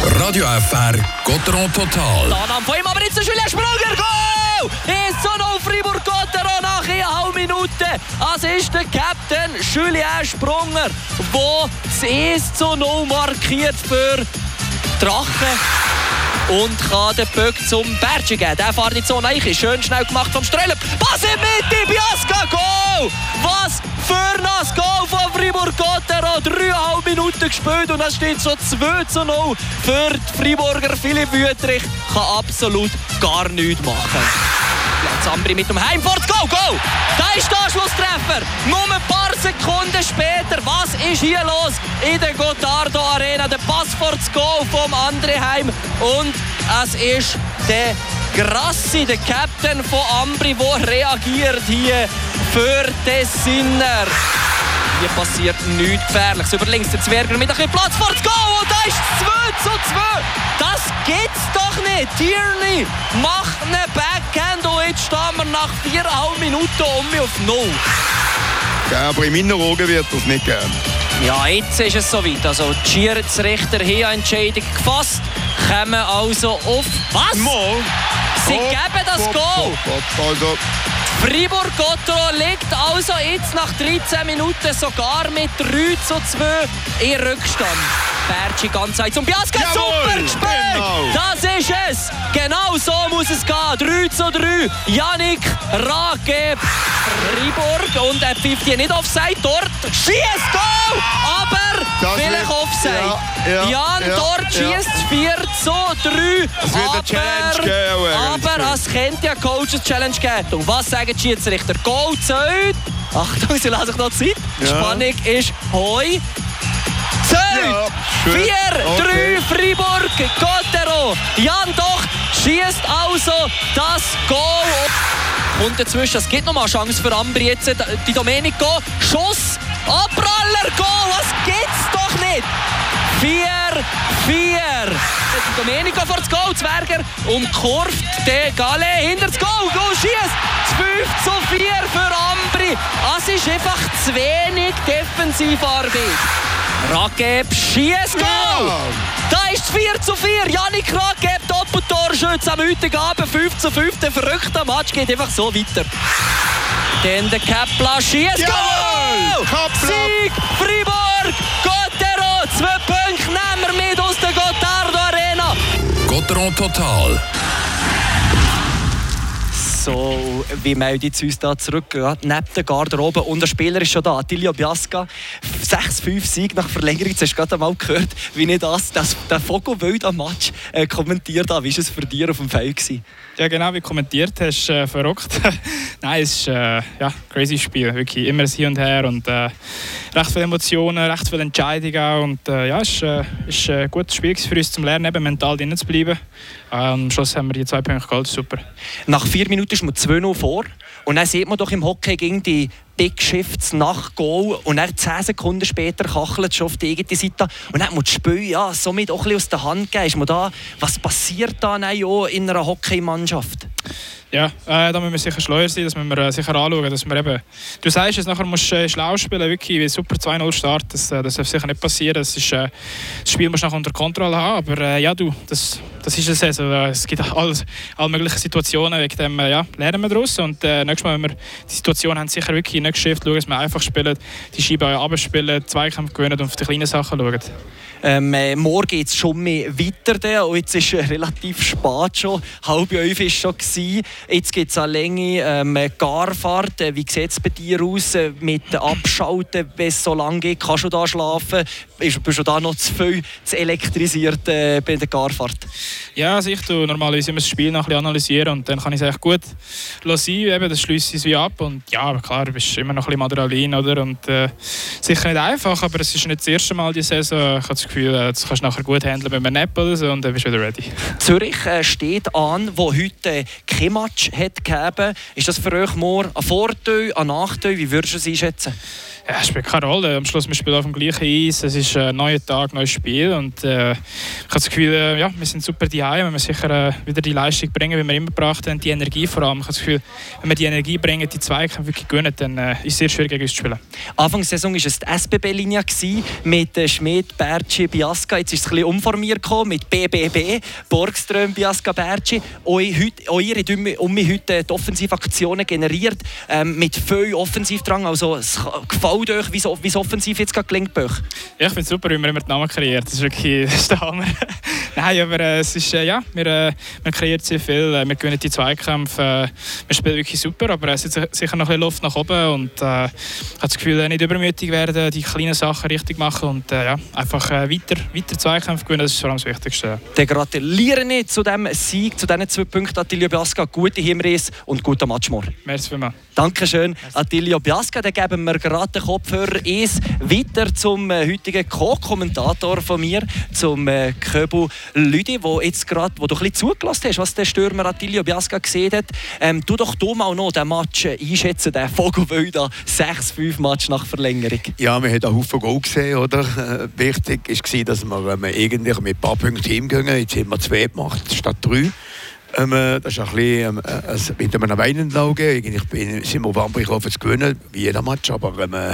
Radio FR Gotteron Total. Annahme von ihm, aber jetzt ist Julien Sprunger. Goal! 1:0 Fribourg-Gotteron nach 1,5 Minuten. Es ist der Captain Julien Sprunger, der das 1:0 markiert für Drachen. Und kann den Böck zum Bertschi geben. Der fährt in die Zone rein. Schön schnell gemacht vom Ströller. Pass in die Mitte, Biasca, Goal! Was für ein Goal von Fribourg-Gotteron. 3,5 Minuten gespielt und es steht so 2:0 für die Friburger. Philipp Wüthrich kann absolut gar nichts machen. Jetzt Ambri mit dem Heimfahrt. Goal, Goal! Da ist der Anschlusstreffer. Nur ein paar Sekunden später. Was ist hier los in der Gotardo Arena? Der Pass vor das Goal vom André Heim. Und es ist der Grassi, der Captain von Ambri, der reagiert hier für den Sinner. Hier passiert nichts Gefährliches. Über links der Zwerger mit ein bisschen Platz vor das Goal. Und da ist 2:2. Das gibt's doch nicht. Tierney macht einen Backhand und jetzt stehen wir nach 4,5 Minuten auf 0. Ja, aber in meinen Augen wird das nicht geben. Ja, jetzt ist es soweit. Also die Schiedsrichter haben eine Entscheidung gefasst. Kommen also auf... Was? Mal. Sie geben das Goal. Also, Fribourg-Gotteron liegt also jetzt nach 13 Minuten sogar mit 3:2 in Rückstand. Bertschi ganz weit zum Biasca. Super gespielt! Genau. Das ist es! Genau so muss es gehen. 3:3. Yannick Rakeb. Fribourg. Und er pfeift hier nicht Offside. Dort schießt Goal! Aber das vielleicht Offside. Jan dort schießt 4:3. Es wird eine Challenge geben. Aber es könnte ja Coaches Challenge geben. Und was sagen die Schiedsrichter? Goal zählt. Achtung, sie lassen sich noch Zeit. Die Spannung ist hoi. Zählt! 4:3 Fribourg, Gotteron. Jan Docht schießt also das Goal. Und dazwischen, es gibt noch mal eine Chance für Ambri jetzt. Die Domenico, Schuss, Abpraller, Goal, das gibt's doch nicht! 4:4. Die Domenico vor das Goal, Zwerger umkurvt den Galle hinter das Goal. Goal schießt 5:4 für Ambri. Es ist einfach zu wenig Defensivarbeit. Rakeb schießt Goal! Ja. Da ist 4:4. Yannick Rakeb, Doppeltorschütze am heutigen Abend, 5:5. Der verrückte Match geht einfach so weiter. Dann der Kepler schießt Goal! Sieg Fribourg! Gotteron! 2 Punkte nehmen wir mit aus der Gotardo Arena. Gotteron Total. So, wie meldet es uns da zurück? Ja, neben der Garderobe und der Spieler ist schon da. Attilio Biasca, 6:5 Sieg nach Verlängerung. Jetzt hast du gerade einmal gehört, wie ich den Vogelwild-Match kommentiert habe. Wie war es für dich auf dem Feld? Ja, genau, wie kommentiert hast, verrückt. Nein, es ist ein crazy Spiel. Wirklich immer ein Hin und Her und recht viele Emotionen, recht viele Entscheidungen auch. Und es ist ein gutes Spiel für uns zum Lernen, eben mental drin zu bleiben. Am Schluss haben wir die 2 Punkte geholt, super. Nach 4 Minuten ist man 2:0 vor. Und dann sieht man doch im Hockey gegen die Big Shifts nach Goal. Und dann 10 Sekunden später kachelt es schon auf die eigene Seite. Und dann hat man das Spiel somit auch ein bisschen aus der Hand gegeben. Was passiert da in einer Hockeymannschaft? Ja, da müssen wir sicher schleuer sein, das müssen wir sicher anschauen, dass wir eben... Du sagst es, nachher musst du schlau spielen, wirklich wie super 2:0 Start, das darf sicher nicht passieren. Das Spiel musst du nachher unter Kontrolle haben, aber das ist es. Also, es gibt alle möglichen Situationen, wegen dem lernen wir daraus und nächstes Mal, wenn wir die Situation haben, sicher wirklich nicht geschafft, schauen, dass wir einfach spielen, die Scheibe abspielen, Zweikämpfe gewinnen und auf die kleinen Sachen schauen. Morgen geht es schon mehr weiter. Und jetzt ist relativ spät schon. 10:30 war es schon. Jetzt gibt es eine Länge Garfahrt. Wie sieht es bei dir aus mit Abschalten, wenn es so lange geht? Kannst du da schlafen? Bist du da noch zu viel zu elektrisiert bei der Garfahrt? Ja, also ich tue normalerweise immer das Spiel noch ein bisschen analysieren und dann kann ich es echt gut sein. Eben, das schließt es wie ab. Und ja, aber klar, du bist immer noch ein bisschen Adrenalin, oder? Und sicher nicht einfach, aber es ist nicht das erste Mal diese Saison. Ich habe das Gefühl, das kannst du nachher gut handeln mit einem Nap oder so und dann bist du wieder ready. Zürich steht an, wo heute kein Match hat gegeben. Ist das für euch more ein Vorteil, ein Nachteil? Wie würdest du es einschätzen? Ja, es spielt keine Rolle. Am Schluss wir spielen auf dem gleichen Eis. Es ist ein neuer Tag, neues Spiel. Und ich habe das Gefühl, ja, wir sind super daheim. Wenn wir sicher wieder die Leistung bringen, wie wir immer gebracht haben, die Energie vor allem. Ich habe das Gefühl, wenn wir die Energie bringen, die Zweikämpfe wirklich gewinnen, dann ist es sehr schwierig gegen uns zu spielen. Anfang der Saison war es die SBB-Linie mit Schmidt, Bertschi, Biasca. Jetzt ist es ein bisschen umformiert gekommen mit BBB, Borgström, Biasca, Bertschi. Eure heute die Offensivaktionen generiert mit viel Offensivdrang. Also es gefällt euch, wie es offensiv jetzt gerade gelingt bei euch? Ja, ich finde es super, wie wir immer die Namen kreiert. Das ist wirklich der Hammer. Nein, aber es ist, ja, wir kreieren sehr viel. Wir gewinnen die Zweikämpfe. Wir spielen wirklich super, aber es ist sicher noch ein bisschen Luft nach oben. Und ich habe das Gefühl, nicht übermütig werden, die kleinen Sachen richtig machen und ja, einfach weiter Zweikämpfe gewinnen. Das ist vor allem das Wichtigste. Dann gratuliere ich zu diesem Sieg, zu diesen 2 Punkten, Attilio Biasca. Gute Hinreise und guten Match morgen. Merci vielmals. Dankeschön, Attilio Biasca. Dann geben wir gerade den Kopfhörer weiter zum heutigen Co-Kommentator von mir, zum Köbu Lüdi, wo du ein bisschen zugelassen hast, was der Stürmer Attilio Biasca gesehen hat. Du doch mal noch den Match einschätzen, den Vogelwilder 6-5 Match nach Verlängerung. Ja, wir haben einen Haufen Goal gesehen, oder? Wichtig war, dass wir eigentlich mit ein paar Punkten hingehen. Jetzt haben wir 2 gemacht statt 3. Das ist ein bisschen mit einem weinenden Auge. Eigentlich sind wir wahnsinnig auf zu gewinnen, wie jeder Match. Aber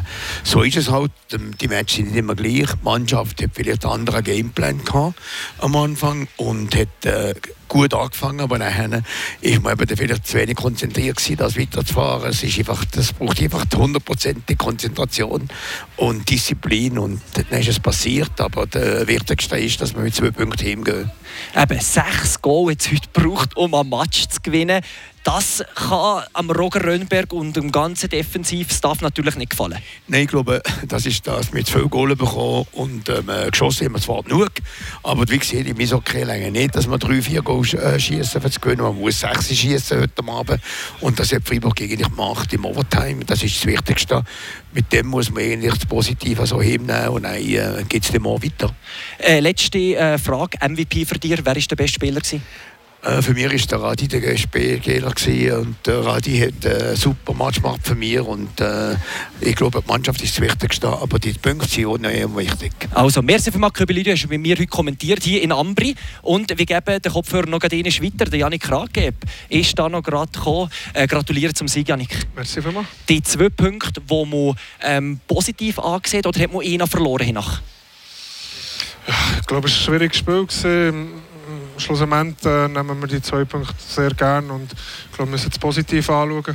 so ist es halt. Die Matches sind nicht immer gleich. Die Mannschaft hat vielleicht einen anderen Gameplan gehabt am Anfang und hat gut angefangen, aber nachher ist man eben vielleicht zu wenig konzentriert gewesen, das weiterzufahren. Das braucht einfach 100% Konzentration und Disziplin und dann ist es passiert, aber das Wichtigste ist, dass wir mit 2 Punkten hingehen. Eben 6 Goal jetzt heute braucht, um einen Match zu gewinnen. Das kann am Roger Rönnberg und dem ganzen Defensivstaff natürlich nicht gefallen. Nein, ich glaube, das ist das mit 2 Goals bekommen und geschossen haben wir zwar genug, aber wie gesagt, im Eishockey länger nicht, dass wir 3-4 Goals schießen für zu gewinnen. Man muss 6 schießen heute Abend und das hat Freiburg eigentlich gemacht im Overtime. Das ist das Wichtigste. Mit dem muss man eigentlich das Positive so hinnehmen und dann geht es dann mal weiter. Letzte Frage, MVP für dich, wer war der beste Spieler gewesen? Für mich war der Radi der Spieler und der Radi hat einen super Match gemacht für mich und ich glaube, die Mannschaft ist das Wichtigste, aber die Punkte sind auch noch wichtig. Also, merci vielmals, Köbi, du hast bei mir heute kommentiert, hier in Ambri, und wir geben den Kopfhörer noch weiter, der Yannick Krageb ist da noch gerade gekommen. Gratuliere zum Sieg, Yannick. Merci vielmals. Die 2 Punkte, die man positiv angesehen oder hat man einen verloren hinach? Ja, ich glaube, es war ein schwieriges Spiel gewesen. Schlussendlich nehmen wir die 2 Punkte sehr gerne und ich glaube, wir müssen es positiv anschauen.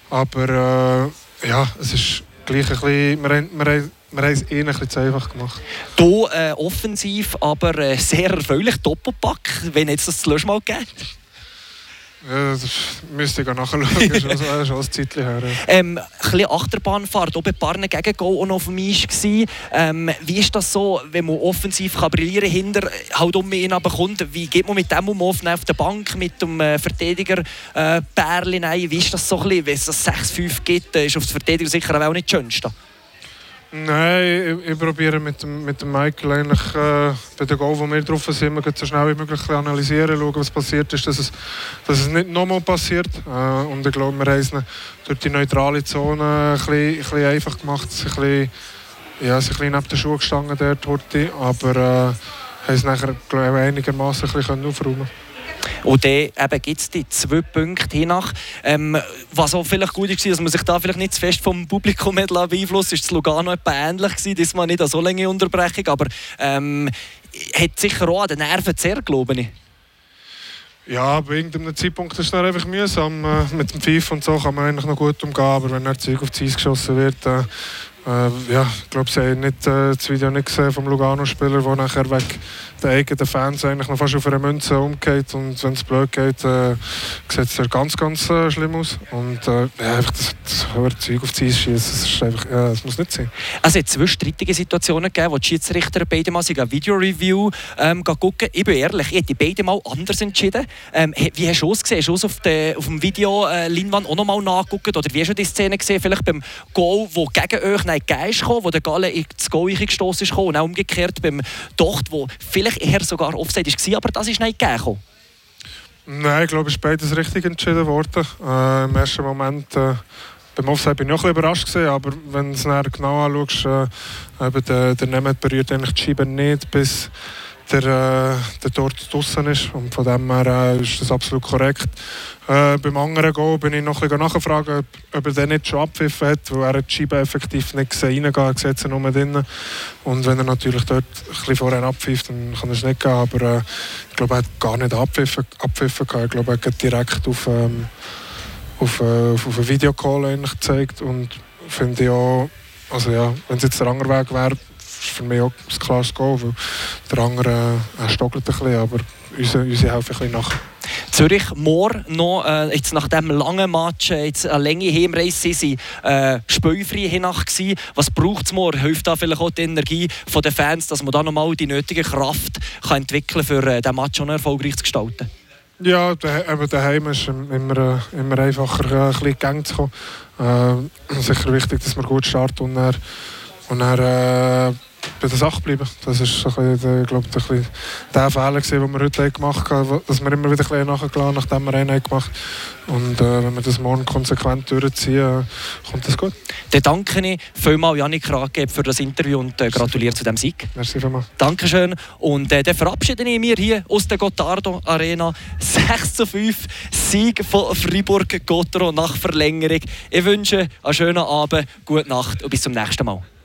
Aber ja, es ist gleich ein bisschen, wir haben es ein bisschen zu einfach gemacht. Du offensiv, aber sehr erfreulich, Doppelpack, wenn jetzt das letzte Mal geht. Ja, das müsste ich nachschauen, schon ein Zeitchen her. Ein bisschen Achterbahnfahrt, auch bei ein paar Gegengol auch noch auf dem Eis gewesen. Wie ist das so, wenn man offensiv kann brillieren hinter halt ihn bekommt? Wie geht man mit dem auf der Bank, mit dem Verteidiger Bärli? Wie ist das so ein bisschen, wenn es das 6-5 gibt, ist auf die Verteidiger sicher auch nicht das Schönste? Nein, ich probiere mit dem Michael eigentlich bei den Goal, wo wir drauf sind, so schnell wie möglich analysieren, schauen, was passiert ist, dass es nicht nochmal passiert. Und ich glaube, wir haben es durch die neutrale Zone ein bisschen einfach gemacht, sich ein bisschen neben den Schuhen gestanden dort, aber haben es nachher einigermaßen aufräumen können. Und dann gibt es die 2 Punkte hinach. Was auch vielleicht gut war, dass man sich da vielleicht nicht zu fest vom Publikum beeinflusst, ist das Lugano etwa ähnlich gewesen, diesmal nicht eine so lange Unterbrechung, aber hat sicher auch an den Nerven zerrt, glaube ich. Ja, bei irgendeinem Zeitpunkt ist es dann einfach mühsam. Mit dem Pfeif und so kann man eigentlich noch gut umgehen, aber wenn ein Zeug auf die Eis geschossen wird, ja, ich glaube, sie haben das Video nicht gesehen vom Lugano-Spieler, der nachher wegen der eigenen Fans eigentlich noch fast auf einer Münze umgeht, und wenn es blöd geht, sieht es ganz, ganz schlimm aus. Und ja, einfach das Zeug auf die Eis schießen, das muss nicht sein. Also es hat 2 strittige Situationen gegeben, wo die Schiedsrichter beide Mal ein Video-Review gucken. Ich bin ehrlich, ich hätte beide Mal anders entschieden. Wie hast du es gesehen? Hast du es auf dem Video-Leinwand auch noch mal nachgeguckt? Oder wie hast du die Szene gesehen? Vielleicht beim Goal, wo gegen euch kam, wo der Galle ins Goal gestoßen ist, und auch umgekehrt beim Docht, wo vielleicht eher sogar Offside war, aber das ist nicht gegeben. Nein, ich glaube, es ist beides richtig entschieden worden. Im ersten Moment beim Offside bin ich auch ein bisschen überrascht gewesen, aber wenn du es genau anschaust, der Nemeth berührt eigentlich die Scheibe nicht, bis der dort draussen ist. Und von dem her ist das absolut korrekt. Beim anderen Goal bin ich noch ein bisschen nachgefragt, ob er den nicht schon abpfiffen hat, weil er die Scheibe effektiv nicht reingehen kann, er sieht sie nur drinnen. Und wenn er natürlich dort ein bisschen vorher abpfifft, dann kann er es nicht gehen. Aber ich glaube, er hat gar nicht abpfiffen gehabt. Ich glaube, er hat direkt auf einen Videocall eigentlich gezeigt. Und finde ich auch, also ja, wenn es jetzt der andere Weg wäre, ist für mich auch ein klares Goal, weil der andere stockelt ein bisschen, aber unsere helfen ein bisschen nach. Zürich morgen noch, jetzt nach diesem langen Match, jetzt eine lange Heimreise, sie waren spielfrei hinach gewesen. Was braucht es morgen? Hilft da vielleicht auch die Energie der Fans, dass man da nochmal die nötige Kraft kann entwickeln kann, für diesen Match erfolgreich zu gestalten? Ja, daheim ist immer einfacher, ein bisschen in die Gänge zu kommen. Sicher wichtig, dass wir gut starten und dann bei der Sache bleiben. Das war der Fehler, den wir heute gemacht haben, dass wir immer wieder ein bisschen nachgelassen, nachdem wir einen gemacht haben. Und wenn wir das morgen konsequent durchziehen, kommt das gut. Dann danke ich vielmals Yannick Rathgeb für das Interview und gratuliere zu diesem Sieg. Merci vielmals. Dankeschön. Und dann verabschiede ich mich hier aus der Gottardo Arena. 6:5 Sieg von Fribourg-Gotteron nach Verlängerung. Ich wünsche einen schönen Abend, gute Nacht und bis zum nächsten Mal.